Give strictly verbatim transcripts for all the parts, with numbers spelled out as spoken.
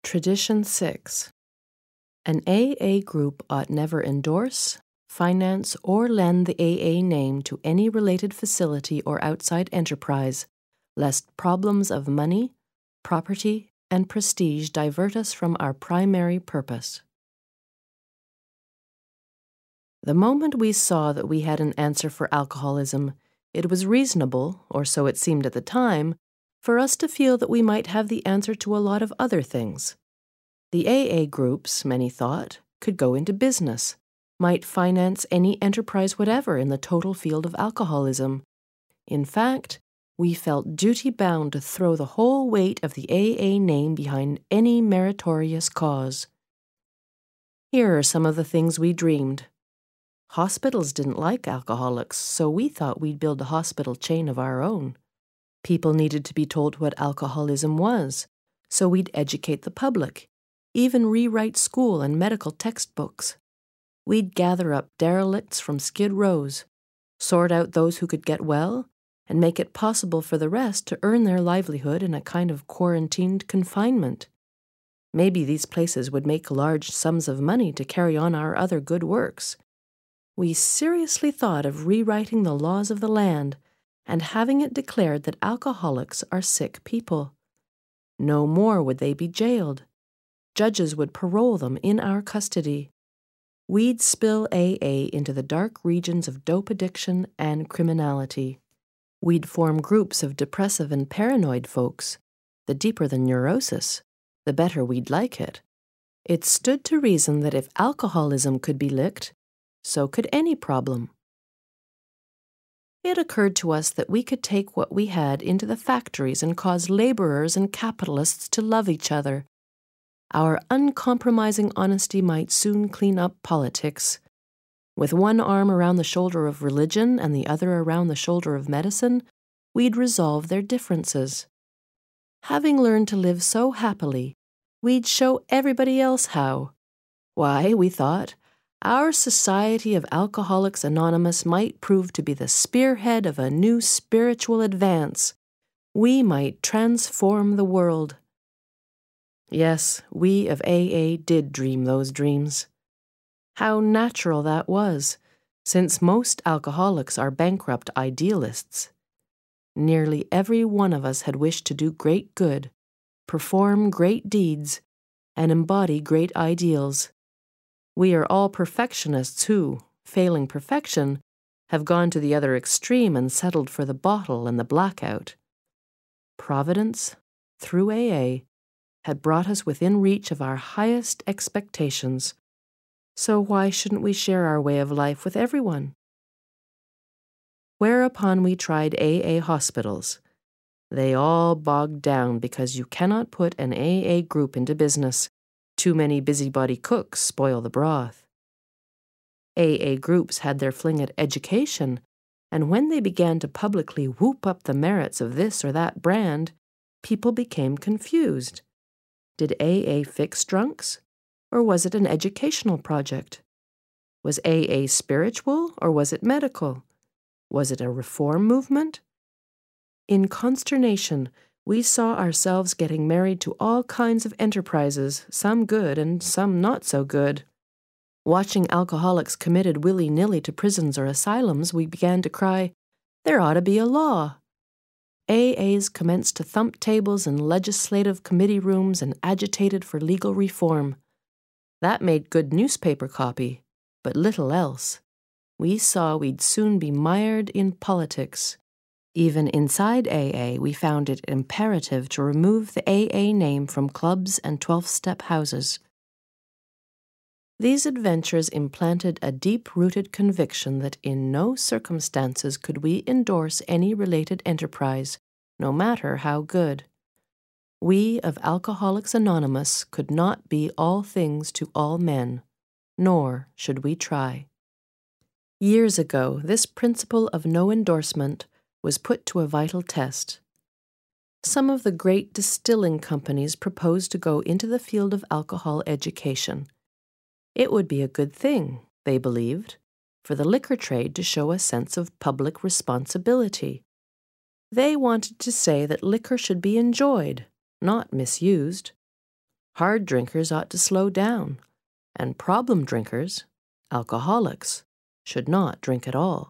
Tradition six. An A A group ought never endorse, finance, or lend the A A name to any related facility or outside enterprise, lest problems of money, property, and prestige divert us from our primary purpose. The moment we saw that we had an answer for alcoholism, it was reasonable, or so it seemed at the time, for us to feel that we might have the answer to a lot of other things. The A A groups, many thought, could go into business, might finance any enterprise whatever in the total field of alcoholism. In fact, we felt duty-bound to throw the whole weight of the A A name behind any meritorious cause. Here are some of the things we dreamed. Hospitals didn't like alcoholics, so we thought we'd build a hospital chain of our own. People needed to be told what alcoholism was, so we'd educate the public, even rewrite school and medical textbooks. We'd gather up derelicts from skid rows, sort out those who could get well, and make it possible for the rest to earn their livelihood in a kind of quarantined confinement. Maybe these places would make large sums of money to carry on our other good works. We seriously thought of rewriting the laws of the land and having it declared that alcoholics are sick people. No more would they be jailed. Judges would parole them in our custody. We'd spill A A into the dark regions of dope addiction and criminality. We'd form groups of depressive and paranoid folks. The deeper the neurosis, the better we'd like it. It stood to reason that if alcoholism could be licked, so could any problem. It occurred to us that we could take what we had into the factories and cause laborers and capitalists to love each other. Our uncompromising honesty might soon clean up politics. With one arm around the shoulder of religion and the other around the shoulder of medicine, we'd resolve their differences. Having learned to live so happily, we'd show everybody else how. Why, we thought, our Society of Alcoholics Anonymous might prove to be the spearhead of a new spiritual advance. We might transform the world. Yes, we of A A did dream those dreams. How natural that was, since most alcoholics are bankrupt idealists. Nearly every one of us had wished to do great good, perform great deeds, and embody great ideals. We are all perfectionists who, failing perfection, have gone to the other extreme and settled for the bottle and the blackout. Providence, through A A, had brought us within reach of our highest expectations. So why shouldn't we share our way of life with everyone? Whereupon we tried A A hospitals. They all bogged down because you cannot put an A A group into business. Too many busybody cooks spoil the broth. A A groups had their fling at education, and when they began to publicly whoop up the merits of this or that brand, people became confused. Did A A fix drunks, or was it an educational project? Was A A spiritual, or was it medical? Was it a reform movement? In consternation, we saw ourselves getting married to all kinds of enterprises, some good and some not so good. Watching alcoholics committed willy-nilly to prisons or asylums, we began to cry, "There ought to be a law." A As commenced to thump tables in legislative committee rooms and agitated for legal reform. That made good newspaper copy, but little else. We saw we'd soon be mired in politics. Even inside A A, we found it imperative to remove the A A name from clubs and twelve-step houses. These adventures implanted a deep-rooted conviction that in no circumstances could we endorse any related enterprise, no matter how good. We of Alcoholics Anonymous could not be all things to all men, nor should we try. Years ago, this principle of no endorsement was put to a vital test. Some of the great distilling companies proposed to go into the field of alcohol education. It would be a good thing, they believed, for the liquor trade to show a sense of public responsibility. They wanted to say that liquor should be enjoyed, not misused. Hard drinkers ought to slow down, and problem drinkers, alcoholics, should not drink at all.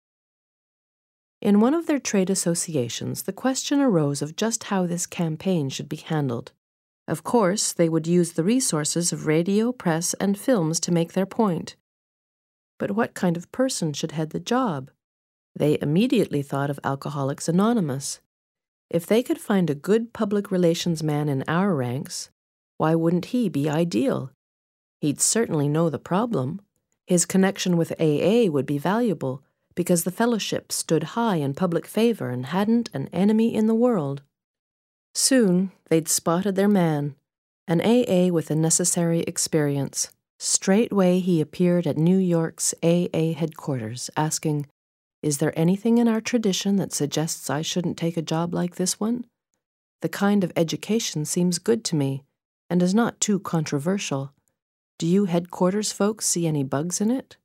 In one of their trade associations, the question arose of just how this campaign should be handled. Of course, they would use the resources of radio, press, and films to make their point. But what kind of person should head the job? They immediately thought of Alcoholics Anonymous. If they could find a good public relations man in our ranks, why wouldn't he be ideal? He'd certainly know the problem. His connection with A A would be valuable, because the fellowship stood high in public favor and hadn't an enemy in the world. Soon they'd spotted their man, an A A with the necessary experience. Straightway he appeared at New York's A A headquarters, asking, "Is there anything in our tradition that suggests I shouldn't take a job like this one? The kind of education seems good to me, and is not too controversial. Do you headquarters folks see any bugs in it?"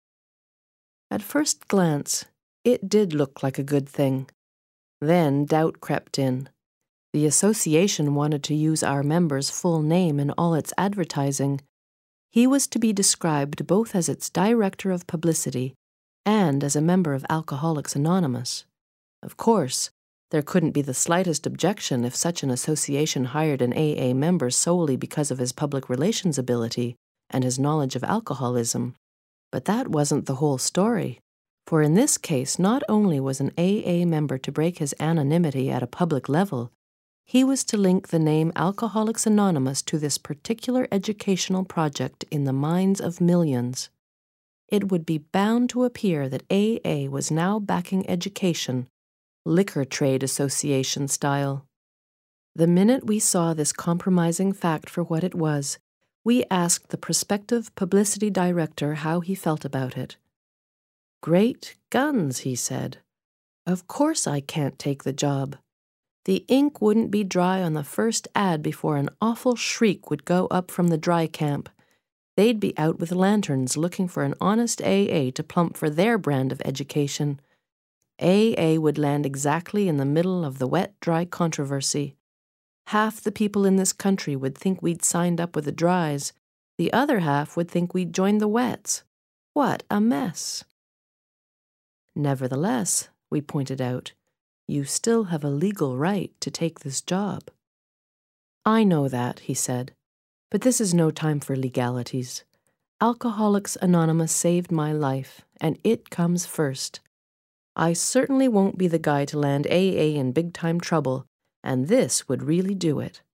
At first glance, it did look like a good thing. Then doubt crept in. The association wanted to use our member's full name in all its advertising. He was to be described both as its director of publicity and as a member of Alcoholics Anonymous. Of course, there couldn't be the slightest objection if such an association hired an A A member solely because of his public relations ability and his knowledge of alcoholism. But that wasn't the whole story, for in this case not only was an A A member to break his anonymity at a public level, he was to link the name Alcoholics Anonymous to this particular educational project in the minds of millions. It would be bound to appear that A A was now backing education, liquor trade association style. The minute we saw this compromising fact for what it was, we asked the prospective publicity director how he felt about it. "Great guns," he said. "Of course I can't take the job. The ink wouldn't be dry on the first ad before an awful shriek would go up from the dry camp. They'd be out with lanterns looking for an honest A A to plump for their brand of education. A A would land exactly in the middle of the wet-dry controversy. Half the people in this country would think we'd signed up with the dries. The other half would think we'd joined the wets. What a mess." "Nevertheless," we pointed out, "you still have a legal right to take this job." "I know that," he said, "but this is no time for legalities. Alcoholics Anonymous saved my life, and it comes first. I certainly won't be the guy to land A A in big-time trouble, and this would really do it."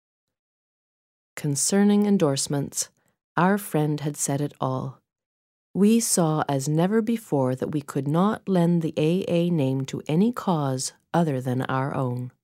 Concerning endorsements, our friend had said it all. We saw as never before that we could not lend the A A name to any cause other than our own.